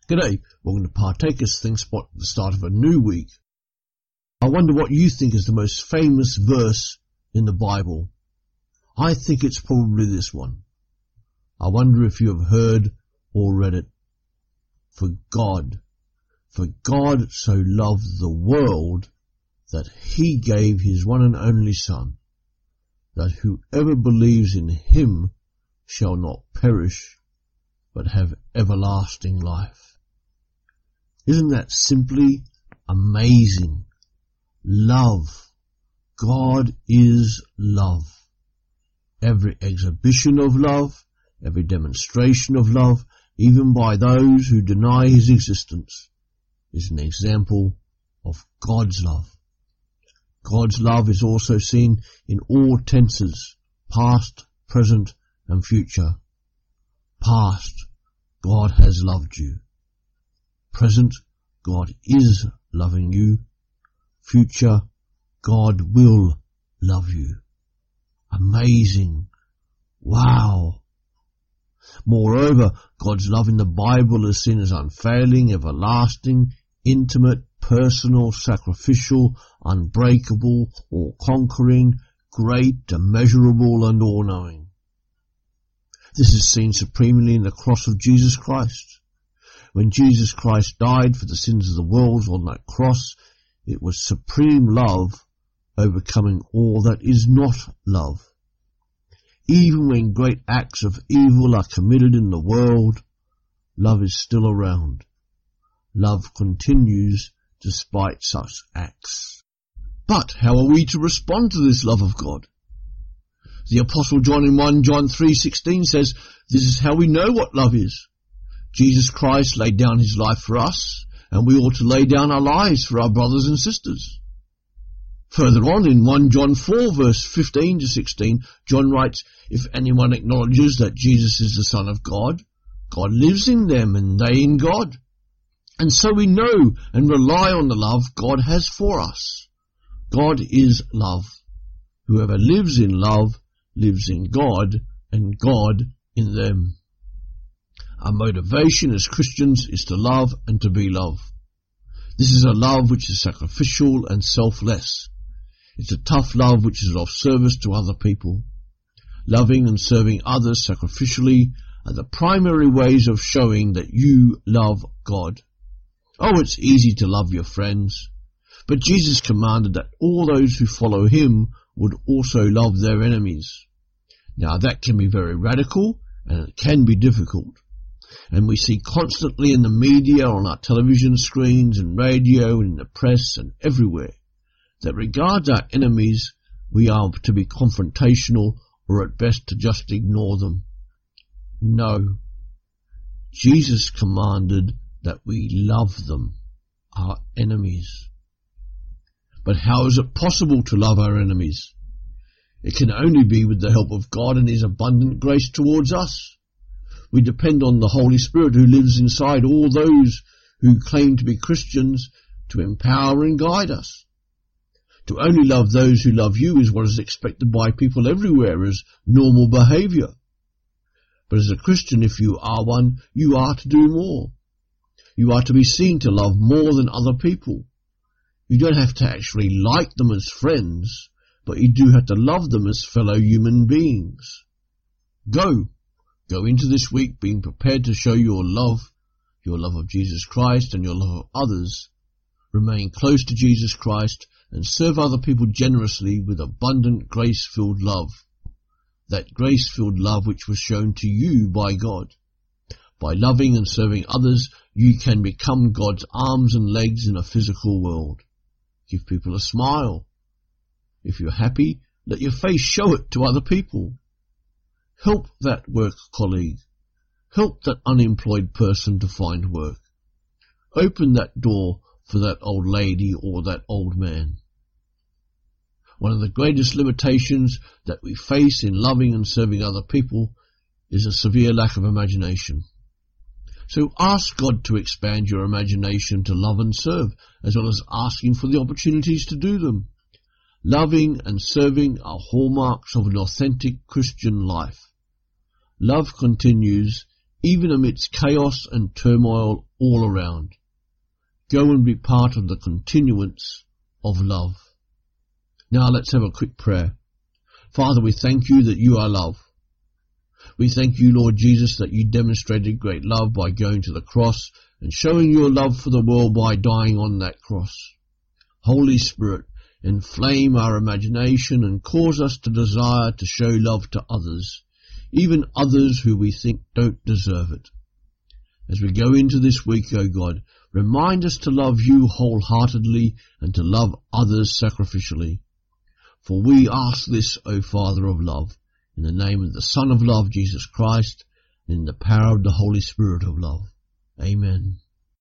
G'day, welcome to Partakers Think Spot at the start of a new week. I wonder what you think is the most famous verse in the Bible. I think it's probably this one. I wonder if you have heard or read it. For God so loved the world that he gave his one and only Son, that whoever believes in him shall not perish, but have everlasting life. Isn't that simply amazing? Love. God is love. Every exhibition of love, every demonstration of love, even by those who deny his existence, is an example of God's love. God's love is also seen in all tenses, past, present, and future. Past, God has loved you. Present, God is loving you. Future, God will love you. Amazing. Wow. Moreover, God's love in the Bible is seen as unfailing, everlasting, intimate, personal, sacrificial, unbreakable, all-conquering, great, immeasurable, and all-knowing. This is seen supremely in the cross of Jesus Christ. When Jesus Christ died for the sins of the world on that cross, it was supreme love overcoming all that is not love. Even when great acts of evil are committed in the world, love is still around. Love continues despite such acts. But how are we to respond to this love of God? The Apostle John in 1 John 3:16 says, "This is how we know what love is. Jesus Christ laid down his life for us, and we ought to lay down our lives for our brothers and sisters." Further on in 1 John 4 verse 15 to 16, John writes, "If anyone acknowledges that Jesus is the Son of God, God lives in them and they in God. And so we know and rely on the love God has for us. God is love. Whoever lives in love lives in God and God in them." Our motivation as Christians is to love and to be loved. This is a love which is sacrificial and selfless. It's a tough love which is of service to other people. Loving and serving others sacrificially are the primary ways of showing that you love God. Oh, it's easy to love your friends, but Jesus commanded that all those who follow him would also love their enemies. Now that can be very radical and it can be difficult. And we see constantly in the media, on our television screens and radio and in the press and everywhere, that regards our enemies, we are to be confrontational or at best to just ignore them. No. Jesus commanded that we love them, our enemies. But how is it possible to love our enemies? It can only be with the help of God and his abundant grace towards us. We depend on the Holy Spirit who lives inside all those who claim to be Christians to empower and guide us. To only love those who love you is what is expected by people everywhere as normal behaviour. But as a Christian, if you are one, you are to do more. You are to be seen to love more than other people. You don't have to actually like them as friends, but you do have to love them as fellow human beings. Go into this week being prepared to show your love of Jesus Christ and your love of others. Remain close to Jesus Christ and serve other people generously with abundant grace-filled love. That grace-filled love which was shown to you by God. By loving and serving others, you can become God's arms and legs in a physical world. Give people a smile. If you're happy, let your face show it to other people. Help that work colleague. Help that unemployed person to find work. Open that door for that old lady or that old man. One of the greatest limitations that we face in loving and serving other people is a severe lack of imagination. So ask God to expand your imagination to love and serve, as well as asking for the opportunities to do them. Loving and serving are hallmarks of an authentic Christian life. Love continues even amidst chaos and turmoil all around. Go and be part of the continuance of love. Now let's have a quick prayer. Father, we thank you that you are love. We thank you, Lord Jesus, that you demonstrated great love by going to the cross and showing your love for the world by dying on that cross. Holy Spirit, inflame our imagination and cause us to desire to show love to others, even others who we think don't deserve it. As we go into this week, O God, remind us to love you wholeheartedly and to love others sacrificially. For we ask this, O Father of love, in the name of the Son of love, Jesus Christ, and in the power of the Holy Spirit of love. Amen.